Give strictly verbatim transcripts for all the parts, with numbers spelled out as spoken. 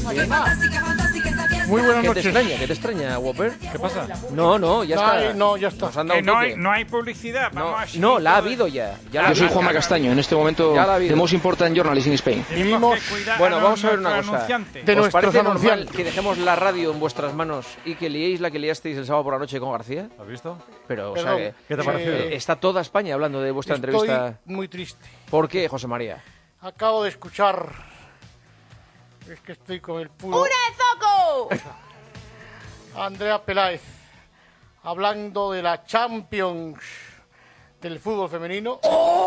Muy buenas ¿Qué noches. te extraña? ¿Qué te extraña, Whopper? ¿Qué pasa? No, no, ya No, está. no, ya está. Nos han dado Que un no toque. hay, no hay publicidad. No, Vamos a no, la ha habido ya. ya la ha Yo soy habido. Juanma Castaño, en este momento Ya la ha habido. The Most Important Journalist in Spain. Vivimos- Bueno, vamos a ver una cosa. Anunciante. De ¿Os nuestros parece normal anunciantes. que dejemos la radio en vuestras manos y que liéis la que liasteis el sábado por la noche con García? ¿Has visto? Pero, o sea, Perdón, que, ¿Qué te eh, pareció? eh, está toda España hablando de vuestra Estoy entrevista. muy triste. ¿Por qué, José María? Acabo de escuchar. Es que estoy con el puro. ¡Una de Zoco! Andrea Peláez, hablando de la Champions del fútbol femenino,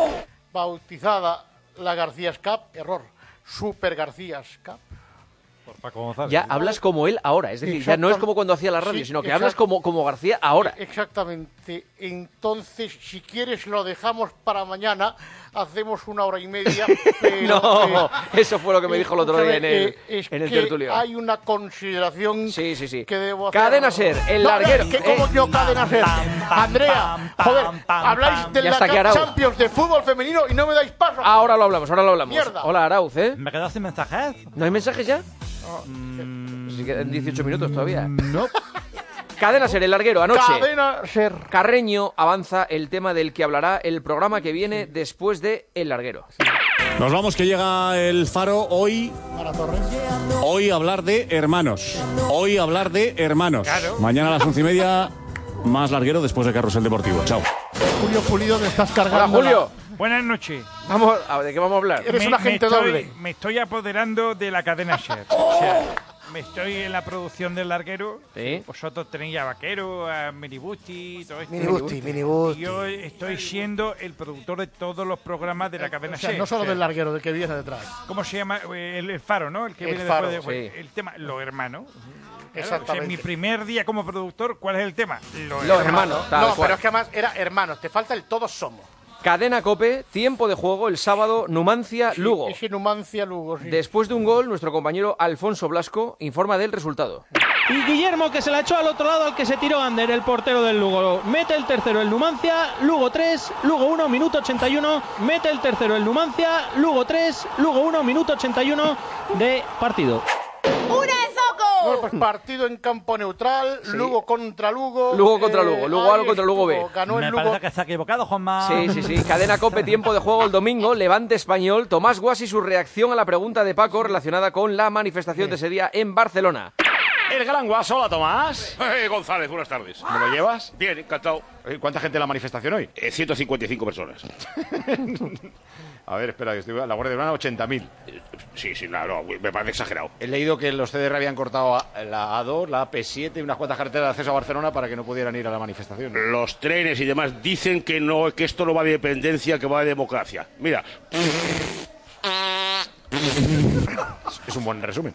bautizada la Garcías Cup, error, Super Garcías Cup. Por Paco González. Ya hablas como él ahora, es decir, ya no es como cuando hacía la radio, Sí, sino que exacto. hablas como, como García ahora. Exactamente. Entonces, si quieres, lo dejamos para mañana. Hacemos una hora y media. Pero, No, eh, eso fue lo que me dijo el otro día en el, eh, es en el que tertulio. hay una consideración Sí, sí, sí. que debo hacer. Cadena Ser, el No, larguero. no, que como Eh, yo, Cadena Ser. Andrea, joder, habláis de Ya la está aquí Arau. Champions de fútbol femenino y no me dais paso. Ahora lo hablamos, ahora lo hablamos. Mierda. Hola, Arauz, ¿eh? ¿Me quedas sin mensajes? ¿No hay mensajes ya? Mm, Sí, quedan dieciocho minutos todavía. No. Cadena Ser, el larguero, anoche. Cadena Ser. Carreño avanza el tema del que hablará el programa que viene después de El Larguero. Nos vamos, que llega el Faro hoy. Para Torres. Hoy hablar de hermanos. Hoy hablar de hermanos. Claro. Mañana a las once y media, más larguero después de Carrusel Deportivo. Chao. Julio Pulido, te estás Hola, cargando. Julio. Buenas noches. Vamos, a- ¿de qué vamos a hablar? Eres un agente estoy, doble. Me estoy apoderando de la cadena Ser. O sea, me estoy en la producción del larguero. Sí. Vosotros tenéis a Vaquero, a Minibusti, todo esto. Minibusti, Minibusti. Y yo estoy siendo el productor de todos los programas de la cadena O sea, Ser. no solo O sea, del larguero, del que viene detrás. ¿Cómo se llama? El, el Faro, ¿no? El que El viene Faro, después de, sí. El tema, los hermanos. Claro, Exactamente. o sea, mi primer día como productor, ¿cuál es el tema? Los, Los hermanos, tal no, cual. pero es que además era hermanos, te falta el todos somos. Cadena Cope, tiempo de juego el sábado, Numancia, Lugo. Ese Numancia Lugo, sí. Después de un gol, nuestro compañero Alfonso Blasco informa del resultado. Y Guillermo, que se la echó al otro lado al que se tiró Ander, el portero del Lugo. Mete el tercero el Numancia, Lugo tres, Lugo uno, minuto ochenta y uno. Mete el tercero el Numancia, Lugo tres, Lugo uno, minuto ochenta y uno de partido. ¡Una de Bueno, Zoco! pues partido en campo neutral, Lugo contra Lugo. Lugo contra Lugo, Lugo ahí A contra Lugo B. estuvo, Ganó Me el Lugo. parece que se ha equivocado, Juanma. Sí, sí, sí. Cadena Cope, tiempo de juego el domingo, Levante Español, Tomás Guas y su reacción a la pregunta de Paco relacionada con la manifestación de ese día en Barcelona. El gran Guas, hola Tomás. Eh, González, buenas tardes. ¿Cómo lo llevas? Bien, encantado. Eh, ¿Cuánta gente en la manifestación hoy? Eh, ciento cincuenta y cinco personas. A ver, espera, que estoy... La Guardia Urbana, ochenta mil. Eh, Sí, sí, no, no, me parece exagerado. He leído que los C D R habían cortado a- la A dos, la A P siete y unas cuantas carreteras de acceso a Barcelona para que no pudieran ir a la manifestación. Los trenes y demás dicen que no, que esto no va de dependencia, que va de democracia. Mira, Es un buen resumen.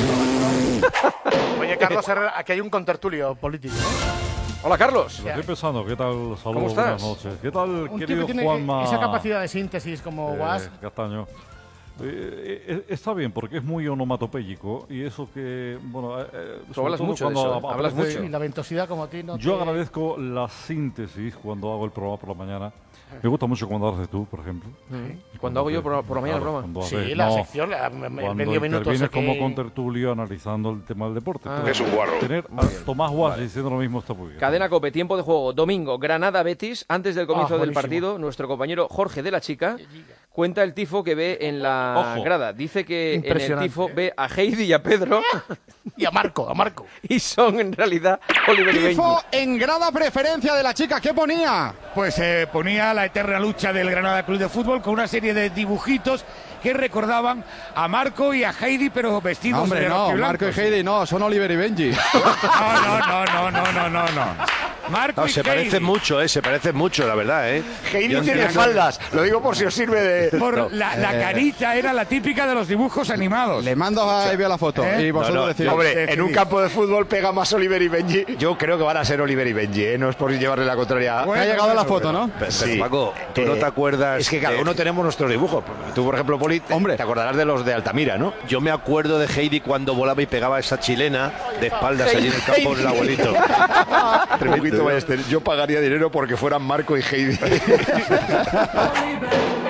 Oye, Carlos Herrera, aquí hay un contertulio político. ¿eh? Hola, Carlos. Estoy pensando, ¿qué tal? Saludos, ¿Cómo estás? buenas noches. ¿Qué tal, Un tío querido que tiene Juanma? esa capacidad de síntesis como eh, Guas. Castaño. Eh, eh, está bien, porque es muy onomatopéyico y eso que, bueno... Eh, eh, sobre hablas todo mucho de cuando eso, ap- hablas aparece- mucho. Y la ventosidad como a ti no Yo te- agradezco la síntesis cuando hago el programa por la mañana. Me gusta mucho cuando haces tú, por ejemplo. Cuando hago yo por, por la mañana el Claro, programa. cuando Sí, haces- la no, sección, la, me- me- cuando medio minuto. intervienes sé como que- contertulio analizando el tema del deporte. Ah. Entonces, Es un guarro. Tener a Tomás Guas diciendo lo mismo está muy bien. Cadena Cope, tiempo de juego, domingo, Granada-Betis. Antes del comienzo Ah, del buenísimo. partido, nuestro compañero Jorge de la Chica cuenta el tifo que ve en la Ojo. grada. Dice que en el Impresionante. tifo ve a Heidi y a Pedro Y a Marco, a Marco. y son en realidad Oliver y Benji. Tifo en grada preferencia de la chica. ¿Qué ponía? Pues eh, ponía la eterna lucha del Granada Club de Fútbol con una serie de dibujitos que recordaban a Marco y a Heidi, pero vestidos Hombre, de no, rojiblanco. Marco y Heidi no, son Oliver y Benji. No, no, no, no, no, no, no. Marco No, y se Heidi. parecen mucho, ¿eh? Se parecen mucho, la verdad, ¿eh? Heidi Yo tiene entiendo- faldas. Lo digo por si os sirve de... Por No. la, la carita era la típica de los dibujos animados. Le mando a Ivy a la foto ¿Eh? y vosotros No, no, decís. Hombre, en un campo de fútbol pega más Oliver y Benji. Yo creo que van a ser Oliver y Benji, ¿eh? No es por llevarle la contraria. Bueno, ha llegado la bueno, foto, ¿no? Pero, Sí. Paco, tú no Eh, te acuerdas... Es que cada de- uno tenemos nuestros dibujos. Tú, por ejemplo, Poli, te, Hombre. te acordarás de los de Altamira, ¿no? Yo me acuerdo de Heidi cuando volaba y pegaba a esa chilena de espaldas allí en el campo del abuelito. Un poquito Ballester. Yo pagaría dinero porque fueran Marco y Heidi.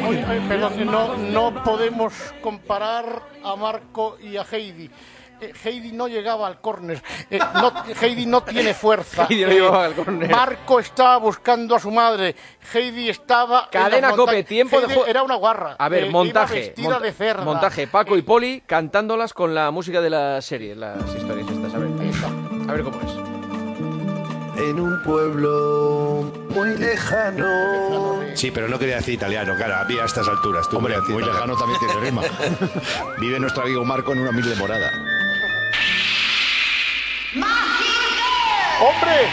Oye, eh, perdón, no, no podemos comparar a Marco y a Heidi. Eh, Heidi no llegaba al córner. Eh, no, Heidi no tiene fuerza. Heidi no Eh, llegaba al córner. Marco estaba buscando a su madre. Heidi estaba. Cadena en la monta- Cope, tiempo de Heidi juego. Era una guarra. A ver, Eh, iba montaje. vestida monta- de cerda. montaje. Paco y Poli cantándolas con la música de la serie, las historias estas. A ver, a ver cómo es. En un pueblo muy lejano. Sí, pero no quería decir italiano, claro, a mí a estas alturas. Tú Hombre, muy lejano también tiene rima. Vive nuestro amigo Marco en una humilde morada. ¡Hombre!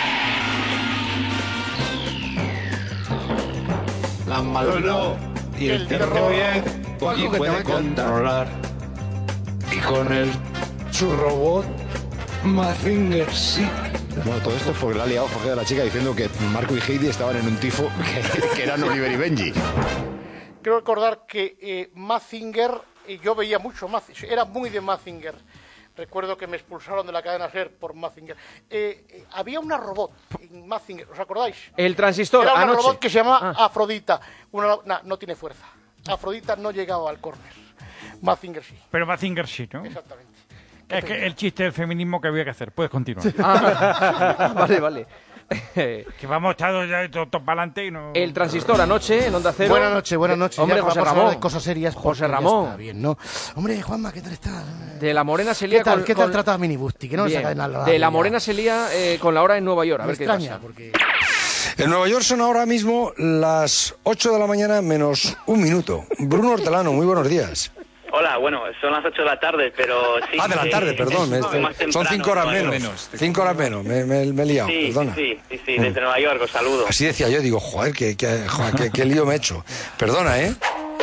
La mano y el terror bien, y puede controlar. Y con el su robot Mazinger, sí. Bueno, todo esto fue que le ha liado Jorge de la Chica diciendo que Marco y Heidi estaban en un tifo que, que eran Oliver y Benji. Quiero recordar que eh, Mazinger, eh, yo veía mucho Mazinger, era muy de Mazinger. Recuerdo que me expulsaron de la cadena SER por Mazinger. Eh, eh, había una robot en Mazinger, ¿os acordáis? El transistor, Era una anoche. robot que se llamaba Ah. Afrodita. Una, nah, no tiene fuerza. Afrodita no llegaba al córner. Mazinger sí. Pero Mazinger sí, ¿no? Exactamente. Es que el chiste del feminismo que había que hacer. Puedes continuar. Ah, vale, vale. Que vamos todos ya todos para adelante y no... El transistor anoche en Onda Cero. Buenas noches, buenas noches. Hombre, Ya José vamos a hablar Ramón. de cosas serias. José porque ya Ramón. está bien, ¿no? Hombre, Juanma, ¿qué tal estás? De la Morena se lía ¿Qué tal, con... ¿qué tal con- tratas a Minibusti? Que no Bien. se cae nada. De la Morena se lía eh, con la hora en Nueva York. A Me ver qué extraña, pasa. porque... En Nueva York son ahora mismo las ocho de la mañana menos un minuto. Bruno Hortelano, muy buenos días. Hola, bueno, son las ocho de la tarde, pero sí. Ah, de la eh, tarde, perdón. es este- más son temprano, cinco horas Nueva York. menos. Cinco horas menos, me, me- me he liado, Sí, perdona. sí, sí, sí, desde Nueva York os saludo. Así decía yo, digo, joder, qué, qué, joder, qué- qué lío me he hecho. Perdona, ¿eh?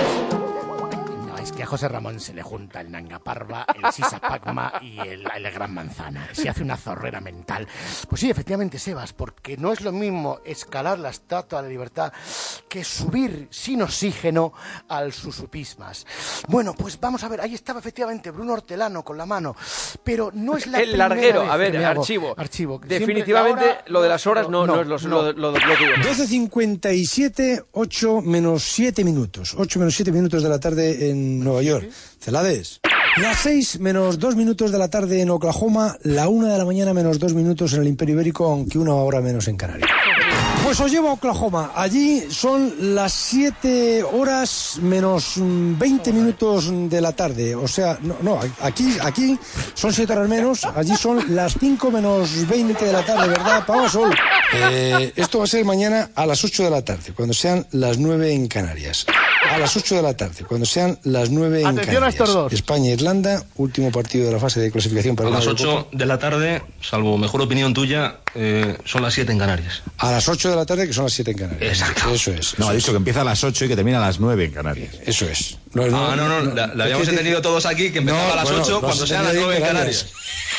No, es que a José Ramón se le junta el Nanga Parva, el Sisapagma y el, el Gran Manzana. Se hace una zorrera mental. Pues sí, efectivamente, Sebas, porque no es lo mismo escalar la Estatua de la Libertad que subir sin oxígeno al Susupismas. Bueno, pues vamos a ver, ahí estaba efectivamente Bruno Hortelano con la mano, pero no es la El primera larguero, vez a ver, que me hago- archivo. Archivo. Definitivamente Siempre la hora- lo de las horas no, no, es lo, lo, lo, lo tuyo. doce cincuenta y siete, ocho menos siete minutos. ocho menos siete minutos de la tarde en Nueva York. Celades. Las seis menos dos minutos de la tarde en Oklahoma, la una de la mañana menos dos minutos en el Imperio Ibérico, aunque una hora menos en Canarias. Pues os llevo a Oklahoma. Allí son las siete horas menos mm, veinte minutos de la tarde. O sea, no, no aquí, aquí son siete horas menos, allí son las cinco menos veinte de la tarde, ¿verdad, Pau Sol? Eh, esto va a ser mañana a las ocho de la tarde, cuando sean las nueve en Canarias. A las ocho de la tarde, cuando sean las nueve en Atención a Canarias. estos dos. España-Irlanda, último partido de la fase de clasificación para A la las Eurocopa. ocho de la tarde, salvo mejor opinión tuya, eh, son las siete en Canarias. A las ocho de la tarde, que son las siete en Canarias. Exacto. Eso es. No, eso ha dicho que empieza a las ocho y que termina a las nueve en Canarias. Eso es. ah, no, no, la, la habíamos es que- entendido todos aquí, que empezaba No, a las bueno, ocho lo cuando has sean las entendido nueve en en Canarias.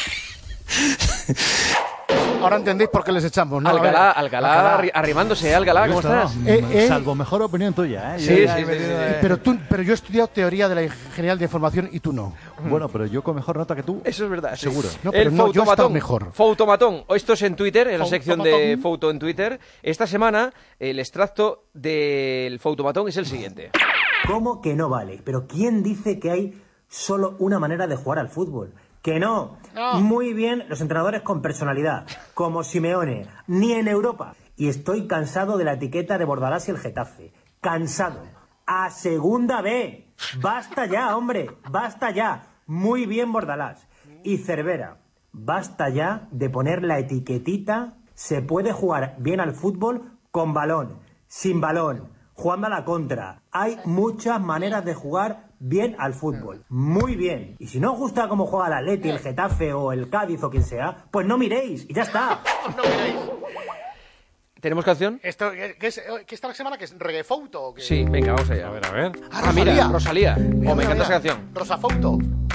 Ahora entendéis por qué les echamos, ¿no? A ver, Alcalá, Alcalá, arri- arrimándose, ¿eh, Alcalá? ¿Cómo estás? Eh, eh, Salvo mejor opinión tuya, ¿eh? Sí, Yo ya sí, he sí, venido sí, de- sí. Pero, tú, pero yo he estudiado teoría de la ingeniería de información y tú no. Bueno, pero yo con mejor nota que tú. Eso es verdad. sí. Seguro. No, pero el no, yo he estado Foutomatón. mejor. Foutomatón. Esto es en Twitter, en la sección de Foutomatón. Fouto en Twitter. Esta semana, el extracto del Foutomatón es el siguiente. ¿Cómo que no vale? Pero ¿quién dice que hay solo una manera de jugar al fútbol? Que no. Muy bien los entrenadores con personalidad, como Simeone, ni en Europa. Y estoy cansado de la etiqueta de Bordalás y el Getafe. Cansado. A segunda B. Basta ya, hombre. Basta ya. Muy bien Bordalás. Y Cervera. Basta ya de poner la etiquetita. Se puede jugar bien al fútbol con balón, sin balón, jugando a la contra. Hay muchas maneras de jugar bien al fútbol. Muy bien. Y si no os gusta cómo juega el Atleti, el Getafe o el Cádiz o quien sea, pues no miréis y ya está. No miréis. ¿Tenemos canción? Esto, ¿qué, es, ¿Qué está la semana? ¿Que es reggae Fouto? ¿O qué? Sí, venga, vamos allá. A ver, a ver. Ah, Ah, mira, Rosalía. Rosalía. Oh, Mira, me encanta mira, esa canción. Rosa Fouto.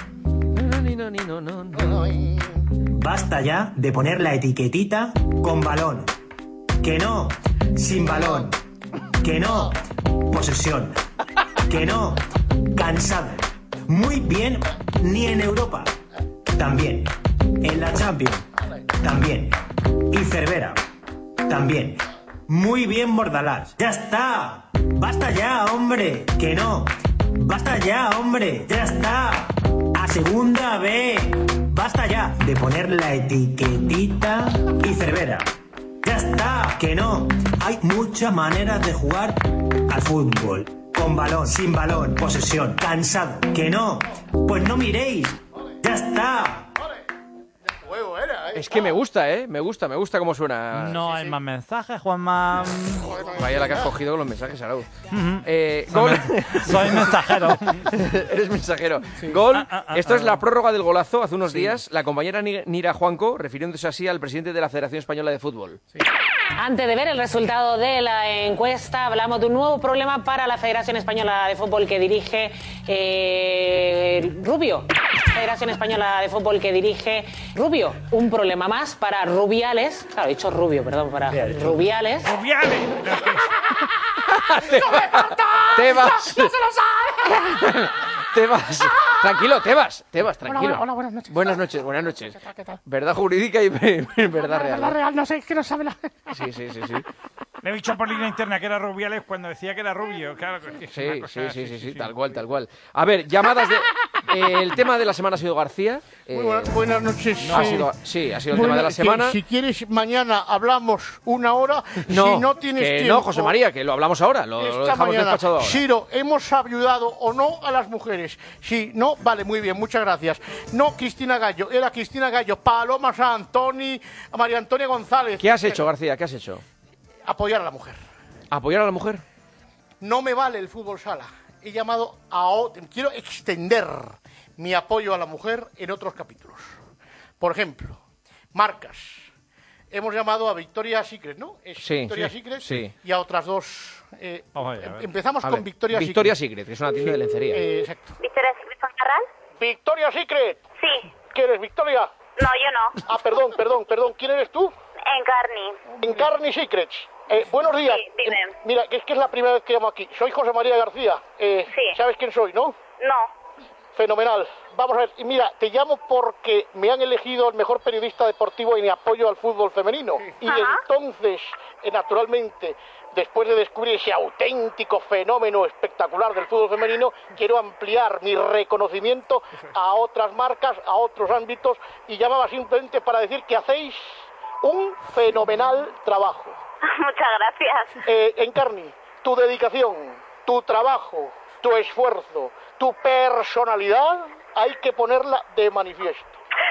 Basta ya de poner la etiquetita con balón. Que no, sin balón. Que no, posesión. Que no, cansado. Muy bien, ni en Europa. También. En la Champions. También. Y Cervera. También. Muy bien Bordalás. ¡Ya está! Basta ya, hombre, que no. Basta ya, hombre, ya está. A segunda B. Basta ya de poner la etiquetita y Cervera. Ya está, que no. Hay muchas maneras de jugar al fútbol. Con balón, sin balón, posesión, cansado. Que no. Pues no miréis. Ya está. Es que me gusta, ¿eh? Me gusta, me gusta cómo suena. No hay más mensajes, Juanma. Vaya la que has cogido con los mensajes, Arau. Uh-huh. eh, Soy, gol. men- soy mensajero. Eres mensajero. Gol. Ah, ah, ah, Esto es ah. la prórroga del golazo. Hace unos Sí. días, la compañera Ni- Nira Juanco, refiriéndose así al presidente de la Federación Española de Fútbol. Antes de ver el resultado de la encuesta, hablamos de un nuevo problema para la Federación Española de Fútbol que dirige eh, Rubio. Federación Española de Fútbol que dirige Rubio. Un problema más para Rubiales. Claro, he dicho Rubio, perdón, para Rubiales. ¡Rubiales! Tebas. ¡No se lo sabe! Tebas. Tranquilo, Tebas. Tebas, tranquilo. Hola, hola, buenas noches. Buenas noches, buenas noches. ¿Qué tal, qué tal? Verdad jurídica y verdad real. La real, no sé, es que no sabe la... Sí, sí, sí, sí. Le he dicho por línea interna que era Rubiales cuando decía que era rubio. Claro, que es Sí, una cosa sí, sí, así, sí, sí, tal cual, tal cual. A ver, llamadas de... eh, el tema de la semana ha sido García. eh, Muy buenas, buenas noches. ha eh, sido- sí, ha sido el bueno, tema de la que semana. Si quieres, mañana hablamos una hora. No, si no tienes que tiempo, no, José María, que lo hablamos ahora, lo, lo esta dejamos mañana. despachado ahora. Siro, ¿hemos ayudado o no a las mujeres? Sí, no, vale, muy bien, muchas gracias. No, Cristina Gallo, era Cristina Gallo, Paloma San Antoni, María Antonia González. ¿Qué has hecho, García? ¿Qué has hecho? Apoyar a la mujer. ¿Apoyar a la mujer? No me vale el fútbol sala. He llamado a... o- Quiero extender mi apoyo a la mujer en otros capítulos. Por ejemplo, marcas. Hemos llamado a Victoria Secret, ¿no? Es Sí, Victoria sí, Secret sí. y a otras dos. eh, Vamos allá, a ver. empezamos A con ver, Victoria, Victoria Secret. Secret, que es una tienda de lencería. Eh, exacto. ¿Victoria Secret San Carral? Victoria Secret. Sí. ¿Quién eres, Victoria? No, yo no. Ah, perdón, perdón, perdón. ¿Quién eres tú? Encarni. Encarni Secrets. Eh, buenos días. Sí, dime. Eh, mira, que es que es la primera vez que llamo aquí. Soy José María García. Eh, Sí. ¿Sabes quién soy, no? No. Fenomenal. Vamos a ver, y mira, te llamo porque me han elegido el mejor periodista deportivo en apoyo al fútbol femenino. Y Ajá. entonces, eh, naturalmente, después de descubrir ese auténtico fenómeno espectacular del fútbol femenino, quiero ampliar mi reconocimiento a otras marcas, a otros ámbitos, y llamaba simplemente para decir que hacéis un fenomenal trabajo. Muchas gracias. Eh, Encarni, tu dedicación, tu trabajo, tu esfuerzo, tu personalidad, hay que ponerla de manifiesto.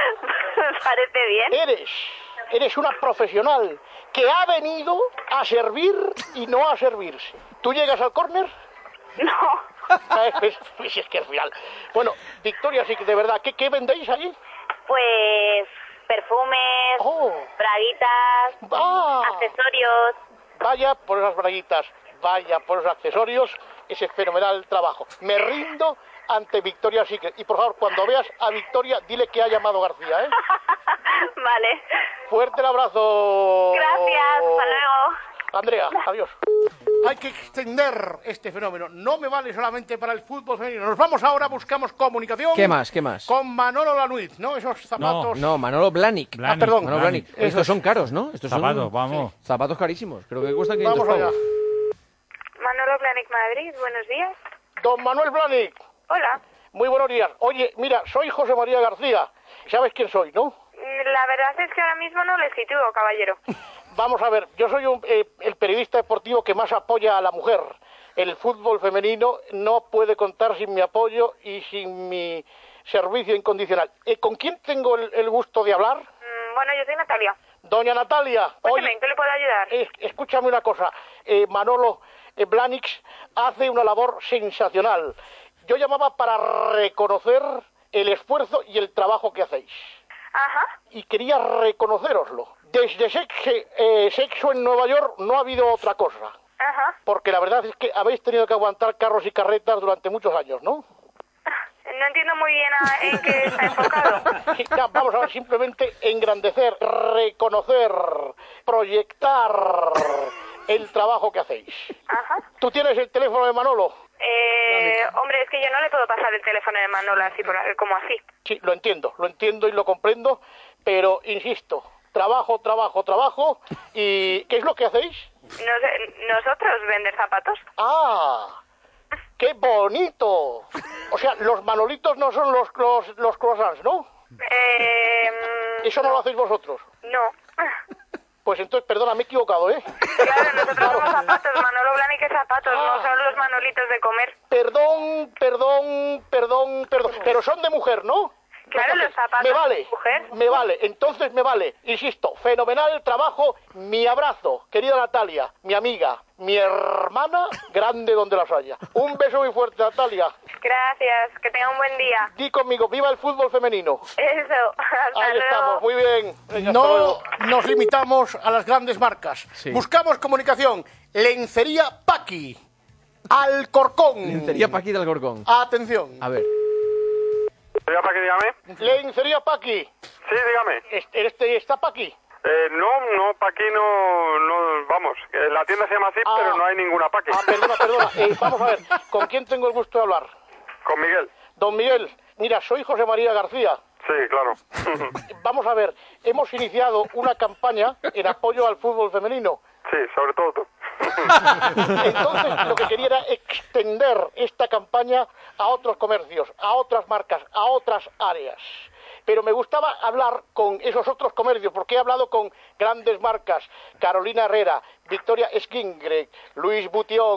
Me parece bien. Eres, eres una profesional que ha venido a servir y no a servirse. ¿Tú llegas al córner? No. Pues, pues es que al final... Bueno, Victoria, sí que de verdad, ¿qué, qué vendéis allí? Pues perfumes, Oh. braguitas, Ah. accesorios. Vaya por esas braguitas, vaya por esos accesorios, ese fenomenal trabajo. Me rindo ante Victoria Secret. Y por favor, cuando veas a Victoria, dile que ha llamado García, ¿eh? Vale. Fuerte el abrazo. Gracias, hasta luego. Andrea, adiós. Hay que extender este fenómeno. No me vale solamente para el fútbol femenino. Nos vamos ahora, buscamos comunicación. ¿Qué más? ¿Qué más? Con Manolo Lanuit, ¿no? Esos zapatos. No, Manolo Blahnik. Ah, perdón. Manolo Blahnik. Eso Estos es. son caros, ¿no? Estos Zapatos, son vamos. sí, zapatos carísimos. Creo que cuestan quinientos Vamos allá. pavos. Manolo Planic Madrid, buenos días. Don Manuel Blahnik. Hola. Muy buenos días. Oye, mira, soy José María García. ¿Sabes quién soy, no? La verdad es que ahora mismo no le sitúo, caballero. Vamos a ver, yo soy un, eh, el periodista deportivo que más apoya a la mujer. El fútbol femenino no puede contar sin mi apoyo y sin mi servicio incondicional. Eh, ¿Con quién tengo el, el gusto de hablar? Mm, bueno, yo soy Natalia. Doña Natalia. Cuéntame, oye, ¿en qué le puedo ayudar? eh, escúchame una cosa. Eh, Manolo eh, Blahnik hace una labor sensacional. Yo llamaba para reconocer el esfuerzo y el trabajo que hacéis. Ajá. Y quería reconocéroslo. Desde sexo, eh, sexo en Nueva York no ha habido otra cosa. Ajá. Porque la verdad es que habéis tenido que aguantar carros y carretas durante muchos años, ¿no? No entiendo muy bien a- en qué está enfocado. Sí, ya, vamos a ver, simplemente engrandecer, reconocer, proyectar el trabajo que hacéis. Ajá. ¿Tú tienes el teléfono de Manolo? Eh, hombre, es que yo no le puedo pasar el teléfono de Manolo así por, como así. Sí, lo entiendo, lo entiendo y lo comprendo, pero insisto, trabajo, trabajo, trabajo. ¿Y qué es lo que hacéis? Nos- nosotros vender zapatos. ¡Ah! ¡Qué bonito! O sea, los manolitos no son los, los, los croissants, ¿no? Eh, Eso no lo hacéis vosotros. no. Pues entonces, perdona, me he equivocado, ¿eh? Claro, nosotros somos zapatos, Manolo Blahnik zapatos, Ah. no son los manolitos de comer. Perdón, perdón, perdón, perdón. Pero son de mujer, ¿no? Claro, los zapatos Me vale, de mujer. me vale, entonces me vale. Insisto, fenomenal el trabajo. Mi abrazo, querida Natalia, mi amiga, mi hermana, grande donde las haya. Un beso muy fuerte, Natalia. Gracias, que tenga un buen día. Di conmigo, viva el fútbol femenino. Eso, hasta Ahí luego. estamos, muy bien. Venga, hasta No luego. nos limitamos a las grandes marcas. Sí. Buscamos comunicación. Lencería Paqui. Alcorcón. Lencería Paqui del Alcorcón. Atención. A ver. ¿Lencería Paqui, dígame? Lencería Paqui. Sí, dígame. Este, este está Paqui. Eh, no, no, Paqui no, no, vamos, eh, la tienda se llama así, Ah. pero no hay ninguna Paqui. Ah, perdona, perdona. Eh, vamos a ver, ¿con quién tengo el gusto de hablar? Con Miguel. Don Miguel, mira, soy José María García. Sí, claro. Vamos a ver, hemos iniciado una campaña en apoyo al fútbol femenino. Sí, sobre todo tú. Entonces, lo que quería era extender esta campaña a otros comercios, a otras marcas, a otras áreas. Pero me gustaba hablar con esos otros comercios, porque he hablado con grandes marcas, Carolina Herrera, Victoria Skingre, Luis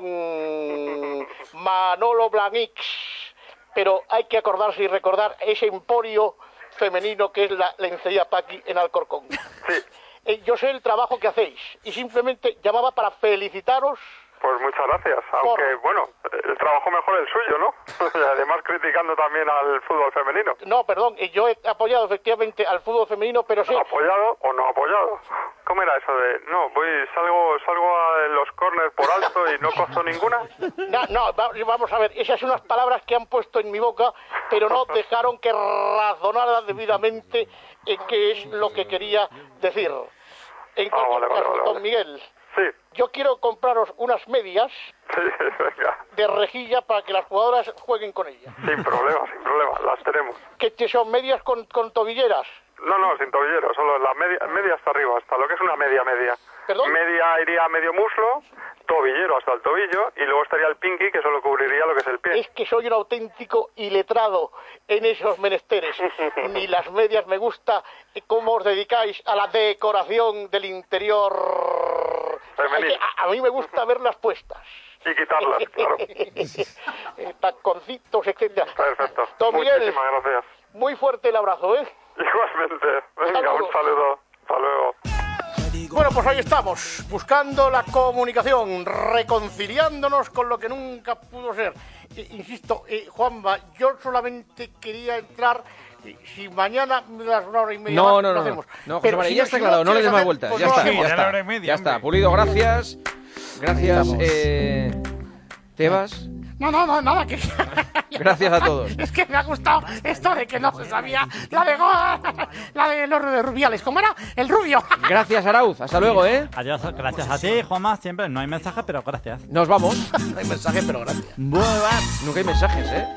Butión, Manolo Blahnik, pero hay que acordarse y recordar ese emporio femenino que es la Lencería Paqui en Alcorcón. Eh, yo sé el trabajo que hacéis y simplemente llamaba para felicitaros. Pues muchas gracias, aunque, bueno, el trabajo mejor el suyo, ¿no? Y además criticando también al fútbol femenino. No, perdón, eh, yo he apoyado efectivamente al fútbol femenino, pero sí... ¿Apoyado o no apoyado? ¿Cómo era eso de, no, voy, salgo, salgo a los corners por alto y no cojo ninguna? No, no, va- vamos a ver, esas son unas palabras que han puesto en mi boca, pero no dejaron que razonara debidamente en qué es lo que quería decir. En cualquier vale, vale, caso, vale, don vale. Miguel, Sí, yo quiero compraros unas medias sí, venga, de rejilla para que las jugadoras jueguen con ellas. sin problema, sin problema, las tenemos. ¿Que te son medias con, con tobilleras? No, no, sin tobillero, solo la media, media hasta arriba, hasta lo que es una media media. ¿Perdón? Media iría a medio muslo, tobillero hasta el tobillo, y luego estaría el pinky, que solo cubriría lo que es el pie. Es que soy un auténtico iletrado en esos menesteres. Ni las medias me gusta eh, cómo os dedicáis a la decoración del interior. Femenil. Es que a, a mí me gusta verlas puestas. Y quitarlas, claro. Eh, Taconcitos, etcétera. Perfecto. Don Miguel, Muchísimas gracias. muy fuerte el abrazo, ¿eh? Igualmente. Venga, Saludos. un saludo. Hasta luego. Bueno, pues ahí estamos, buscando la comunicación, reconciliándonos con lo que nunca pudo ser. Eh, insisto, eh, Juanma, yo solamente quería entrar. eh, Si mañana me das una hora y media No, más, no, lo no, no, hacemos. no, José Pero María, si ya no- está si claro, no le quieres des más hacer, vueltas, pues ya no está, hacemos. ya está, ya está, Pulido, gracias, gracias, Estamos. eh, Tebas, No, no, no, nada, que... gracias a todos. Es que me ha gustado esto de que no se sabía la de, Go- la de los de Rubiales. ¿Cómo era? El rubio. Gracias, Arauz, hasta luego, ¿eh? Adiós, gracias a ti, Juanma, siempre. No hay mensaje, pero gracias. Nos vamos. No hay mensaje, pero gracias. Nunca hay mensajes, ¿eh?